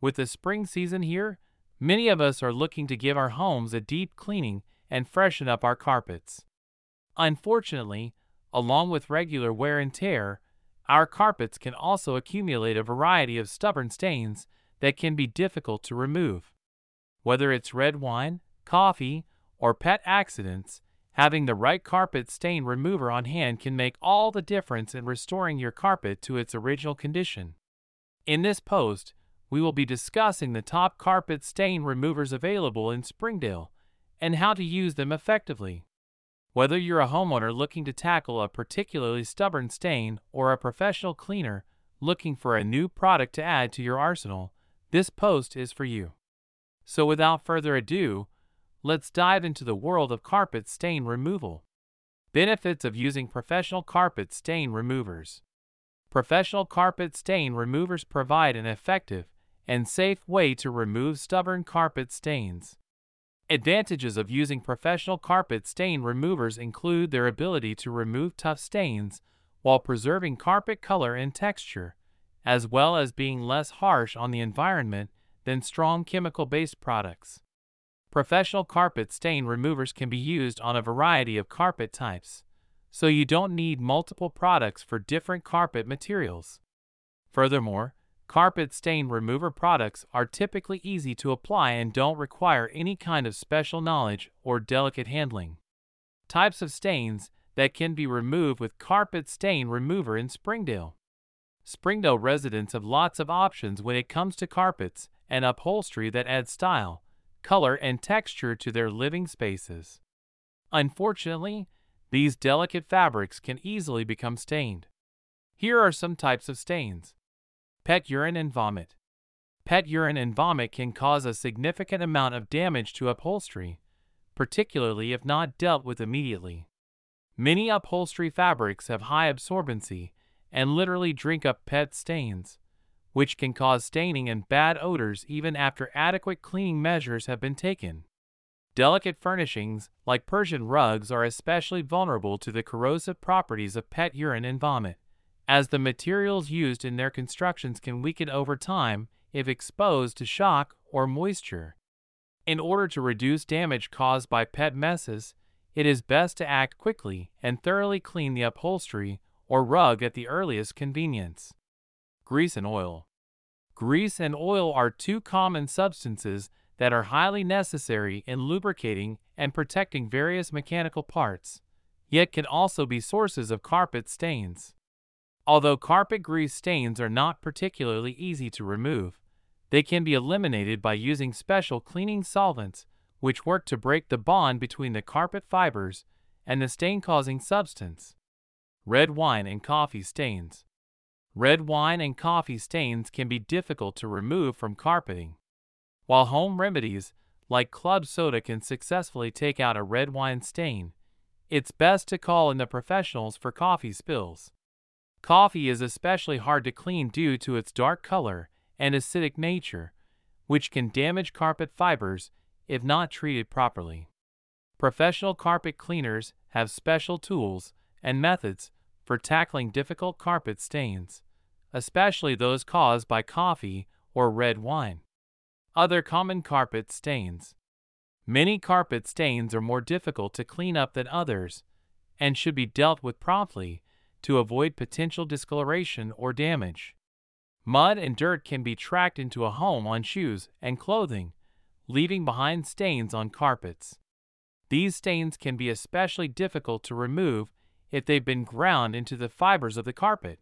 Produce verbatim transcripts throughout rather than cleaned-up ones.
With the spring season here, many of us are looking to give our homes a deep cleaning and freshen up our carpets. Unfortunately, along with regular wear and tear, our carpets can also accumulate a variety of stubborn stains that can be difficult to remove. Whether it's red wine, coffee, or pet accidents, having the right carpet stain remover on hand can make all the difference in restoring your carpet to its original condition. In this post, we will be discussing the top carpet stain removers available in Springdale and how to use them effectively. Whether you're a homeowner looking to tackle a particularly stubborn stain or a professional cleaner looking for a new product to add to your arsenal, this post is for you. So without further ado, let's dive into the world of carpet stain removal. Benefits of using professional carpet stain removers. Professional carpet stain removers provide an effective and safe way to remove stubborn carpet stains. Advantages of using professional carpet stain removers include their ability to remove tough stains while preserving carpet color and texture, as well as being less harsh on the environment than strong chemical-based products. Professional carpet stain removers can be used on a variety of carpet types, so you don't need multiple products for different carpet materials. Furthermore, carpet stain remover products are typically easy to apply and don't require any kind of special knowledge or delicate handling. Types of stains that can be removed with carpet stain remover in Springdale. Springdale residents have lots of options when it comes to carpets and upholstery that add style, color, and texture to their living spaces. Unfortunately, these delicate fabrics can easily become stained. Here are some types of stains. Pet urine and vomit. Pet urine and vomit can cause a significant amount of damage to upholstery, particularly if not dealt with immediately. Many upholstery fabrics have high absorbency and literally drink up pet stains, which can cause staining and bad odors even after adequate cleaning measures have been taken. Delicate furnishings, like Persian rugs, are especially vulnerable to the corrosive properties of pet urine and vomit, as the materials used in their constructions can weaken over time if exposed to shock or moisture. In order to reduce damage caused by pet messes, it is best to act quickly and thoroughly clean the upholstery or rug at the earliest convenience. Grease and oil. Grease and oil are two common substances that are highly necessary in lubricating and protecting various mechanical parts, yet can also be sources of carpet stains. Although carpet grease stains are not particularly easy to remove, they can be eliminated by using special cleaning solvents which work to break the bond between the carpet fibers and the stain-causing substance. Red wine and coffee stains. Red wine and coffee stains can be difficult to remove from carpeting. While home remedies like club soda can successfully take out a red wine stain, it's best to call in the professionals for coffee spills. Coffee is especially hard to clean due to its dark color and acidic nature, which can damage carpet fibers if not treated properly. Professional carpet cleaners have special tools and methods for tackling difficult carpet stains, especially those caused by coffee or red wine. Other common carpet stains. Many carpet stains are more difficult to clean up than others and should be dealt with promptly to avoid potential discoloration or damage. Mud and dirt can be tracked into a home on shoes and clothing, leaving behind stains on carpets. These stains can be especially difficult to remove if they've been ground into the fibers of the carpet.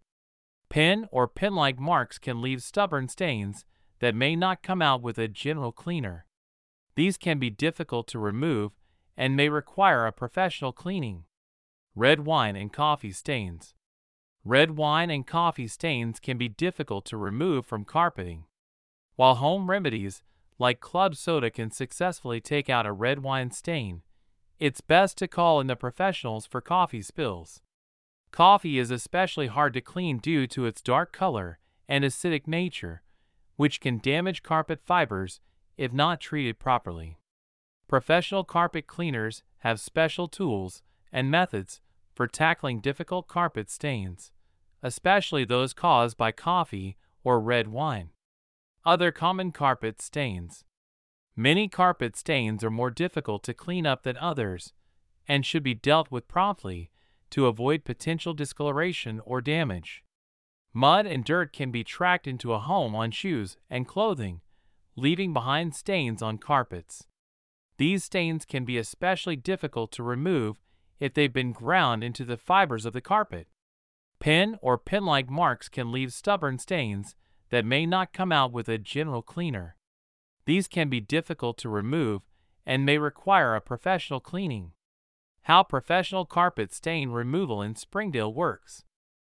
Pin or pin-like marks can leave stubborn stains that may not come out with a general cleaner. These can be difficult to remove and may require a professional cleaning. Red wine and coffee stains. Red wine and coffee stains can be difficult to remove from carpeting. While home remedies like club soda can successfully take out a red wine stain, it's best to call in the professionals for coffee spills. Coffee is especially hard to clean due to its dark color and acidic nature, which can damage carpet fibers if not treated properly. Professional carpet cleaners have special tools and methods for tackling difficult carpet stains, especially those caused by coffee or red wine. Other common carpet stains. Many carpet stains are more difficult to clean up than others and should be dealt with promptly to avoid potential discoloration or damage. Mud and dirt can be tracked into a home on shoes and clothing, leaving behind stains on carpets. These stains can be especially difficult to remove if they've been ground into the fibers of the carpet. Pin or pin-like marks can leave stubborn stains that may not come out with a general cleaner. These can be difficult to remove and may require a professional cleaning. How professional carpet stain removal in Springdale works.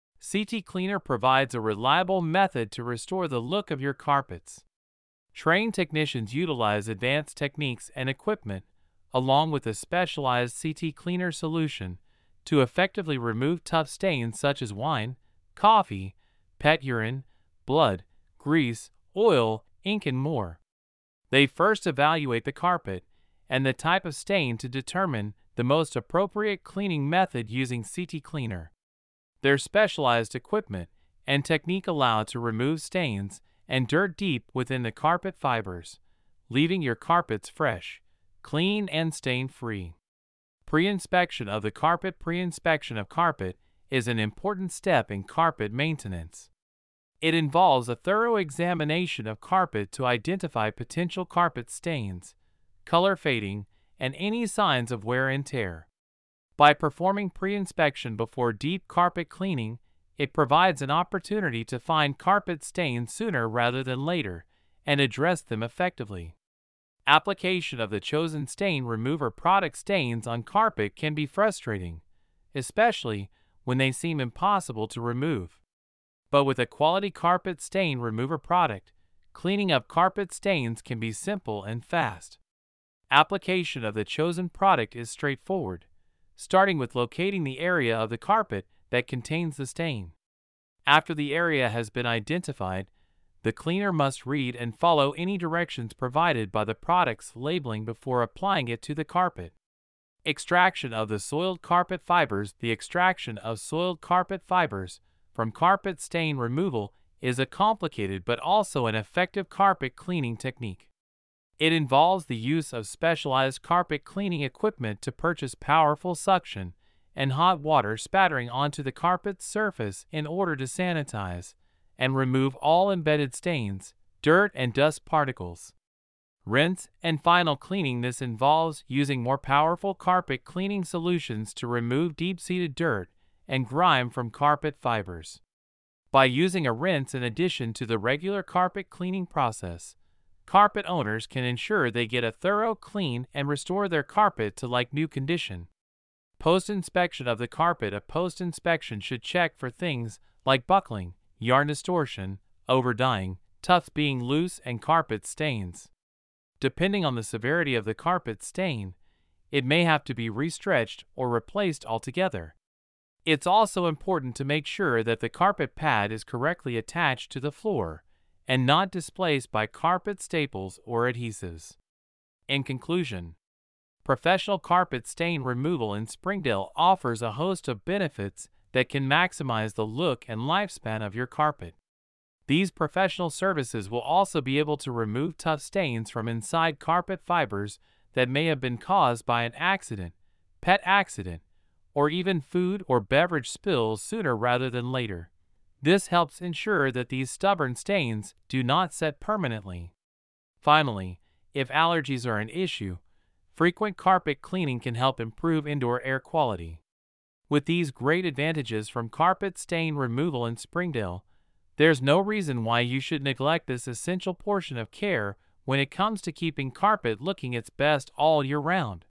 C T Cleaner provides a reliable method to restore the look of your carpets. Trained technicians utilize advanced techniques and equipment, along with a specialized C T Cleaner solution, to effectively remove tough stains such as wine, coffee, pet urine, blood, grease, oil, ink, and more. They first evaluate the carpet and the type of stain to determine the most appropriate cleaning method using C T Cleaner. Their specialized equipment and technique allow to remove stains and dirt deep within the carpet fibers, leaving your carpets fresh, clean, and stain-free. Pre-inspection of the carpet. Pre-inspection of carpet is an important step in carpet maintenance. It involves a thorough examination of carpet to identify potential carpet stains, color fading, and any signs of wear and tear. By performing pre-inspection before deep carpet cleaning, it provides an opportunity to find carpet stains sooner rather than later and address them effectively. Application of the chosen stain remover product. Stains on carpet can be frustrating, especially when they seem impossible to remove. But with a quality carpet stain remover product, cleaning up carpet stains can be simple and fast. Application of the chosen product is straightforward, starting with locating the area of the carpet that contains the stain. After the area has been identified, the cleaner must read and follow any directions provided by the product's labeling before applying it to the carpet. Extraction of the soiled carpet fibers. The extraction of soiled carpet fibers from carpet stain removal is a complicated but also an effective carpet cleaning technique. It involves the use of specialized carpet cleaning equipment to purchase powerful suction and hot water spattering onto the carpet's surface in order to sanitize and remove all embedded stains, dirt, and dust particles. Rinse and final cleaning. This involves using more powerful carpet cleaning solutions to remove deep-seated dirt and grime from carpet fibers. By using a rinse in addition to the regular carpet cleaning process, carpet owners can ensure they get a thorough clean and restore their carpet to like new condition. Post-inspection of the carpet. A post-inspection should check for things like buckling, yarn distortion, over-dyeing, tufts being loose, and carpet stains. Depending on the severity of the carpet stain, it may have to be restretched or replaced altogether. It's also important to make sure that the carpet pad is correctly attached to the floor and not displaced by carpet staples or adhesives. In conclusion, professional carpet stain removal in Springdale offers a host of benefits that can maximize the look and lifespan of your carpet. These professional services will also be able to remove tough stains from inside carpet fibers that may have been caused by an accident, pet accident, or even food or beverage spills sooner rather than later. This helps ensure that these stubborn stains do not set permanently. Finally, if allergies are an issue, frequent carpet cleaning can help improve indoor air quality. With these great advantages from carpet stain removal in Springdale, there's no reason why you should neglect this essential portion of care when it comes to keeping carpet looking its best all year round.